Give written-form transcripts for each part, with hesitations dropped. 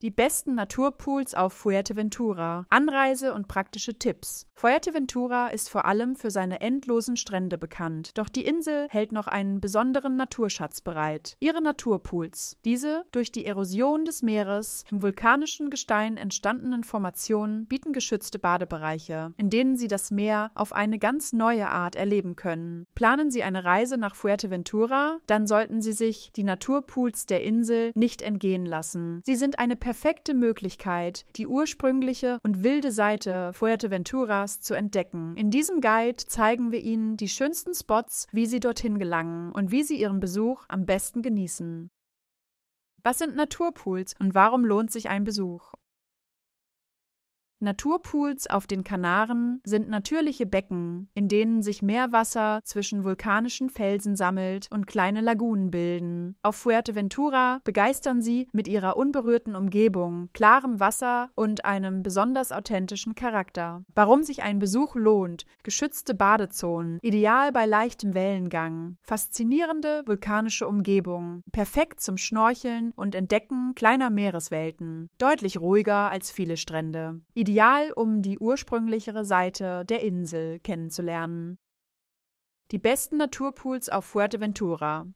Die besten Naturpools auf Fuerteventura. Anreise und praktische Tipps. Fuerteventura ist vor allem für seine endlosen Strände bekannt, doch die Insel hält noch einen besonderen Naturschatz bereit. Ihre Naturpools. Diese durch die Erosion des Meeres im vulkanischen Gestein entstandenen Formationen bieten geschützte Badebereiche, in denen Sie das Meer auf eine ganz neue Art erleben können. Planen Sie eine Reise nach Fuerteventura, dann sollten Sie sich die Naturpools der Insel nicht entgehen lassen. Sie sind eine perfekte Möglichkeit, die ursprüngliche und wilde Seite Fuerteventuras zu entdecken. In diesem Guide zeigen wir Ihnen die schönsten Spots, wie Sie dorthin gelangen und wie Sie Ihren Besuch am besten genießen. Was sind Naturpools und warum lohnt sich ein Besuch? Naturpools auf den Kanaren sind natürliche Becken, in denen sich Meerwasser zwischen vulkanischen Felsen sammelt und kleine Lagunen bilden. Auf Fuerteventura begeistern sie mit ihrer unberührten Umgebung, klarem Wasser und einem besonders authentischen Charakter. Warum sich ein Besuch lohnt: geschützte Badezonen, ideal bei leichtem Wellengang, faszinierende vulkanische Umgebung, perfekt zum Schnorcheln und Entdecken kleiner Meereswelten, deutlich ruhiger als viele Strände. Ideal, um die ursprünglichere Seite der Insel kennenzulernen. Die besten Naturpools auf Fuerteventura.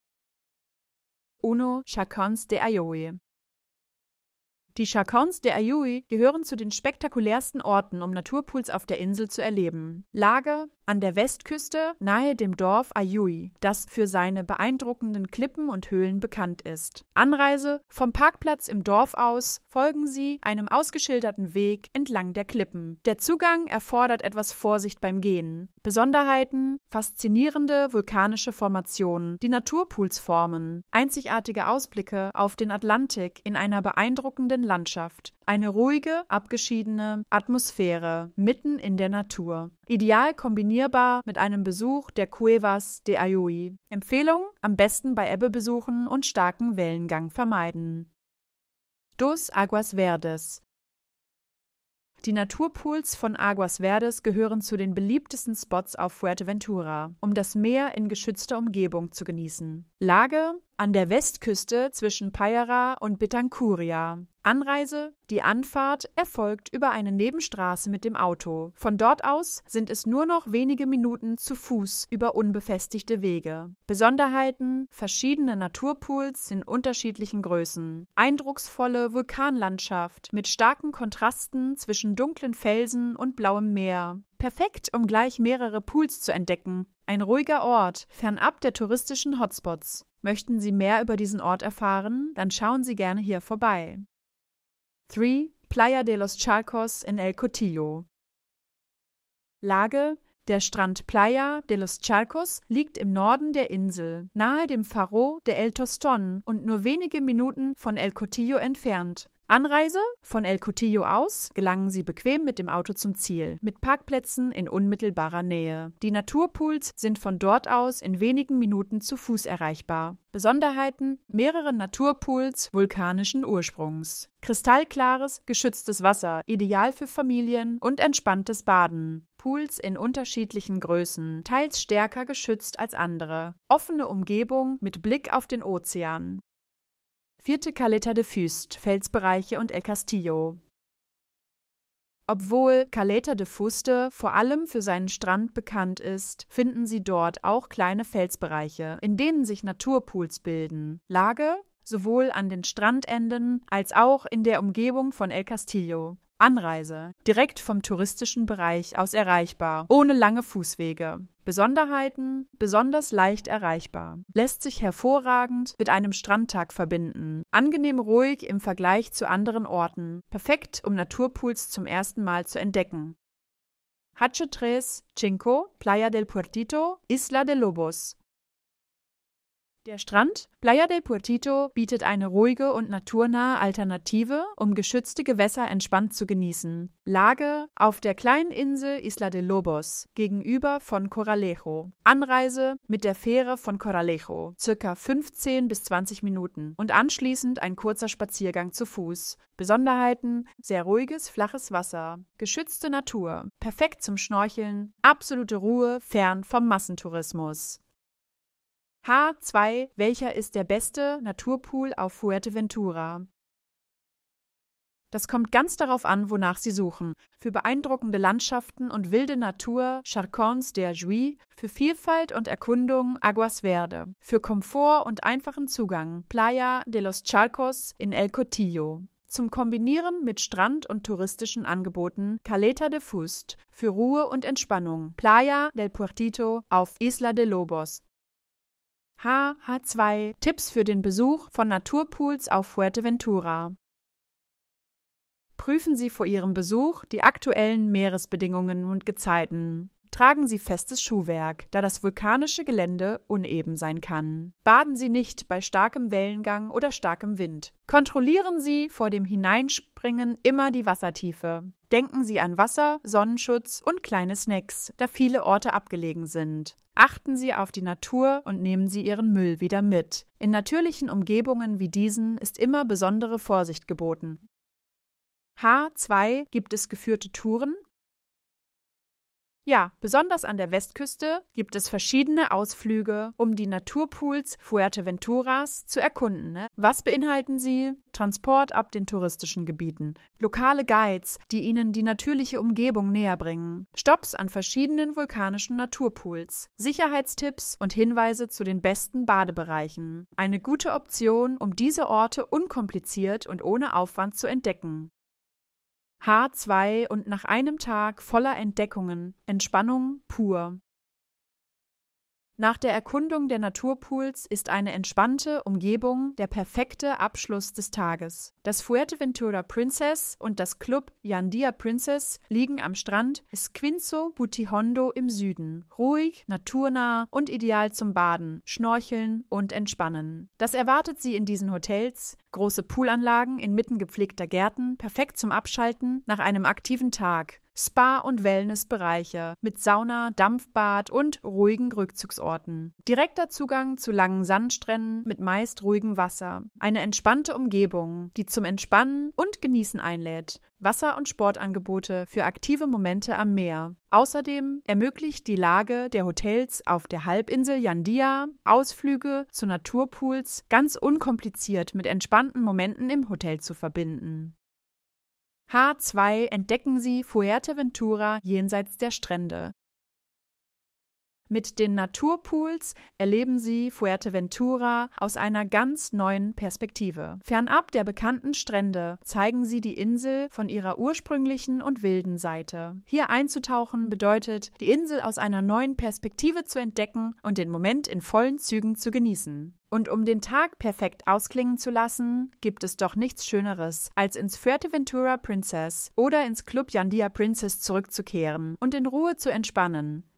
1. Chacons de Ayoy. Die Chacons de Ayoy gehören zu den spektakulärsten Orten, um Naturpools auf der Insel zu erleben. Lage an der Westküste nahe dem Dorf Ayoy, das für seine beeindruckenden Klippen und Höhlen bekannt ist. Anreise: vom Parkplatz im Dorf aus folgen Sie einem ausgeschilderten Weg entlang der Klippen. Der Zugang erfordert etwas Vorsicht beim Gehen. Besonderheiten: faszinierende vulkanische Formationen, die Naturpools formen, einzigartige Ausblicke auf den Atlantik in einer beeindruckenden Landschaft, eine ruhige, abgeschiedene Atmosphäre mitten in der Natur. Ideal kombinierbar mit einem Besuch der Cuevas de Ayoy. Empfehlung: am besten bei Ebbe besuchen und starken Wellengang vermeiden. Dos Aguas Verdes. Die Naturpools von Aguas Verdes gehören zu den beliebtesten Spots auf Fuerteventura, um das Meer in geschützter Umgebung zu genießen. Lage an der Westküste zwischen Payara und Bitancuria. Anreise: die Anfahrt erfolgt über eine Nebenstraße mit dem Auto. Von dort aus sind es nur noch wenige Minuten zu Fuß über unbefestigte Wege. Besonderheiten: verschiedene Naturpools in unterschiedlichen Größen. Eindrucksvolle Vulkanlandschaft mit starken Kontrasten zwischen dunklen Felsen und blauem Meer. Perfekt, um gleich mehrere Pools zu entdecken. Ein ruhiger Ort, fernab der touristischen Hotspots. Möchten Sie mehr über diesen Ort erfahren? Dann schauen Sie gerne hier vorbei. 3. Playa de los Charcos in El Cotillo. Lage: der Strand Playa de los Charcos liegt im Norden der Insel, nahe dem Faro de El Tostón und nur wenige Minuten von El Cotillo entfernt. Anreise: von El Cotillo aus gelangen Sie bequem mit dem Auto zum Ziel, mit Parkplätzen in unmittelbarer Nähe. Die Naturpools sind von dort aus in wenigen Minuten zu Fuß erreichbar. Besonderheiten: mehrere Naturpools vulkanischen Ursprungs. Kristallklares, geschütztes Wasser, ideal für Familien und entspanntes Baden. Pools in unterschiedlichen Größen, teils stärker geschützt als andere. Offene Umgebung mit Blick auf den Ozean. 4. Caleta de Fuste, Felsbereiche und El Castillo. Obwohl Caleta de Fuste vor allem für seinen Strand bekannt ist, finden Sie dort auch kleine Felsbereiche, in denen sich Naturpools bilden. Lage: sowohl an den Strandenden als auch in der Umgebung von El Castillo. Anreise: direkt vom touristischen Bereich aus erreichbar, ohne lange Fußwege. Besonderheiten: besonders leicht erreichbar. Lässt sich hervorragend mit einem Strandtag verbinden. Angenehm ruhig im Vergleich zu anderen Orten. Perfekt, um Naturpools zum ersten Mal zu entdecken. Hache Tres Cinco, Playa del Puertito, Isla de Lobos. Der Strand Playa del Puertito bietet eine ruhige und naturnahe Alternative, um geschützte Gewässer entspannt zu genießen. Lage: auf der kleinen Insel Isla de Lobos, gegenüber von Corralejo. Anreise: mit der Fähre von Corralejo, ca. 15 bis 20 Minuten und anschließend ein kurzer Spaziergang zu Fuß. Besonderheiten: sehr ruhiges, flaches Wasser, geschützte Natur, perfekt zum Schnorcheln, absolute Ruhe, fern vom Massentourismus. H2: welcher ist der beste Naturpool auf Fuerteventura? Das kommt ganz darauf an, wonach Sie suchen. Für beeindruckende Landschaften und wilde Natur Charcons de Ajuy, für Vielfalt und Erkundung Aguas Verde, für Komfort und einfachen Zugang Playa de los Charcos in El Cotillo. Zum Kombinieren mit Strand und touristischen Angeboten Caleta de Fuste, für Ruhe und Entspannung Playa del Puertito auf Isla de Lobos. H2 Tipps für den Besuch von Naturpools auf Fuerteventura. Prüfen Sie vor Ihrem Besuch die aktuellen Meeresbedingungen und Gezeiten. Tragen Sie festes Schuhwerk, da das vulkanische Gelände uneben sein kann. Baden Sie nicht bei starkem Wellengang oder starkem Wind. Kontrollieren Sie vor dem Hineinspringen immer die Wassertiefe. Denken Sie an Wasser, Sonnenschutz und kleine Snacks, da viele Orte abgelegen sind. Achten Sie auf die Natur und nehmen Sie Ihren Müll wieder mit. In natürlichen Umgebungen wie diesen ist immer besondere Vorsicht geboten. H2 Gibt es geführte Touren? Ja, besonders an der Westküste gibt es verschiedene Ausflüge, um die Naturpools Fuerteventuras zu erkunden. Was beinhalten sie? Transport ab den touristischen Gebieten, lokale Guides, die Ihnen die natürliche Umgebung näherbringen, Stopps an verschiedenen vulkanischen Naturpools, Sicherheitstipps und Hinweise zu den besten Badebereichen. Eine gute Option, um diese Orte unkompliziert und ohne Aufwand zu entdecken. H2 und nach einem Tag voller Entdeckungen, Entspannung pur. Nach der Erkundung der Naturpools ist eine entspannte Umgebung der perfekte Abschluss des Tages. Das Fuerteventura Princess und das Club Yandia Princess liegen am Strand Esquinzo Butihondo im Süden. Ruhig, naturnah und ideal zum Baden, Schnorcheln und Entspannen. Das erwartet Sie in diesen Hotels. Große Poolanlagen inmitten gepflegter Gärten, perfekt zum Abschalten nach einem aktiven Tag. Spa- und Wellnessbereiche mit Sauna, Dampfbad und ruhigen Rückzugsorten. Direkter Zugang zu langen Sandstränden mit meist ruhigem Wasser. Eine entspannte Umgebung, die zum Entspannen und Genießen einlädt. Wasser- und Sportangebote für aktive Momente am Meer. Außerdem ermöglicht die Lage der Hotels auf der Halbinsel Yandia Ausflüge zu Naturpools ganz unkompliziert mit entspannten Momenten im Hotel zu verbinden. H2 Entdecken Sie Fuerteventura jenseits der Strände. Mit den Naturpools erleben Sie Fuerteventura aus einer ganz neuen Perspektive. Fernab der bekannten Strände zeigen Sie die Insel von ihrer ursprünglichen und wilden Seite. Hier einzutauchen bedeutet, die Insel aus einer neuen Perspektive zu entdecken und den Moment in vollen Zügen zu genießen. Und um den Tag perfekt ausklingen zu lassen, gibt es doch nichts Schöneres, als ins Fuerteventura Princess oder ins Club Yandia Princess zurückzukehren und in Ruhe zu entspannen.